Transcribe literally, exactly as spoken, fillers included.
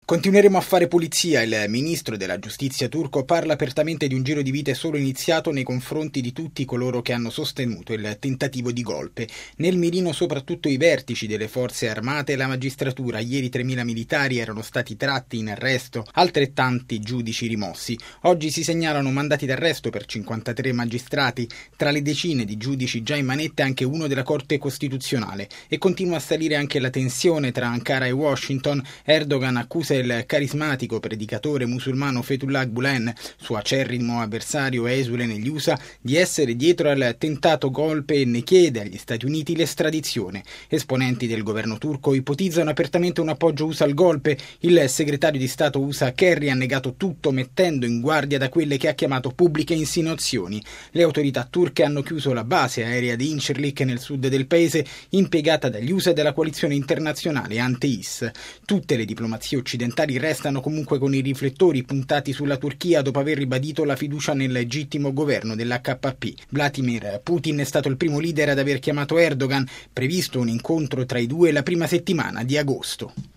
Continueremo a fare pulizia. Il ministro della giustizia turco parla apertamente di un giro di vite solo iniziato nei confronti di tutti coloro che hanno sostenuto il tentativo di golpe. Nel mirino soprattutto i vertici delle forze armate e la magistratura. Ieri tremila militari erano stati tratti in arresto, altrettanti giudici rimossi. Oggi si segnalano mandati d'arresto per cinquantatré magistrati, tra le decine di giudici già in manette anche uno della Corte Costituzionale. E continua a salire anche la tensione tra Ankara e Washington. Erdogan accusa il carismatico predicatore musulmano Fethullah Gulen, suo acerrimo avversario esule negli U S A, di essere dietro al tentato golpe e ne chiede agli Stati Uniti l'estradizione. Esponenti del governo turco ipotizzano apertamente un appoggio U S A al golpe. Il segretario di Stato U S A Kerry ha negato tutto, mettendo in guardia da quelle che ha chiamato pubbliche insinuazioni. Le autorità turche hanno chiuso la base aerea di Incirlik nel sud del paese, impiegata dagli U S A e dalla coalizione internazionale Ante-I S. Tutte le diplomazie occidentali restano comunque con i riflettori puntati sulla Turchia dopo aver ribadito la fiducia nel legittimo governo dell'H P P. Vladimir Putin è stato il primo leader ad aver chiamato Erdogan, previsto un incontro tra i due la prima settimana di agosto.